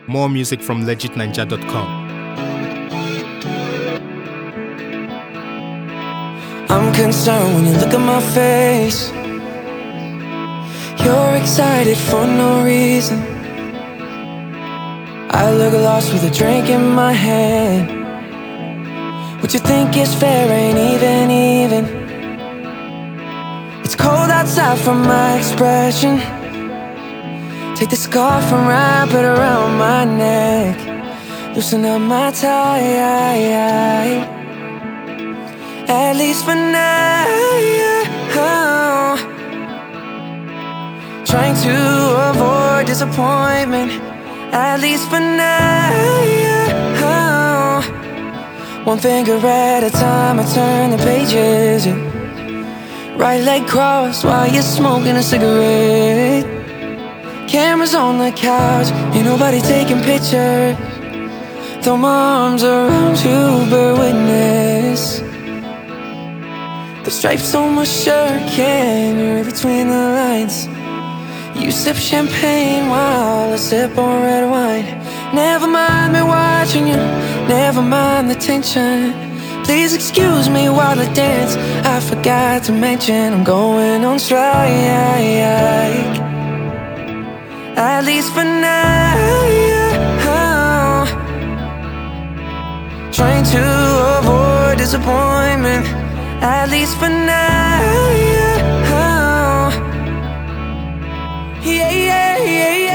More music from legitninja.com. I'm concerned when you look at my face. You're excited for no reason. I look lost with a drink in my hand. What you think is fair ain't even. It's cold outside for my expression. Take the scarf and wrap it around my neck. Loosen up my tie, at least for now. Trying to avoid disappointment, at least for now. One finger at a time, I turn the pages, yeah. Right leg crossed while you're smoking a cigarette. Cameras on the couch, ain't nobody taking pictures. Throw my arms around you, bear witness. The stripes on my shirt, can you read between the lines? You sip champagne while I sip on red wine. Never mind me watching you, never mind the tension. Please excuse me while I dance. I forgot to mention I'm going on strike, at least for now. Trying to avoid disappointment, at least for now. Yeah.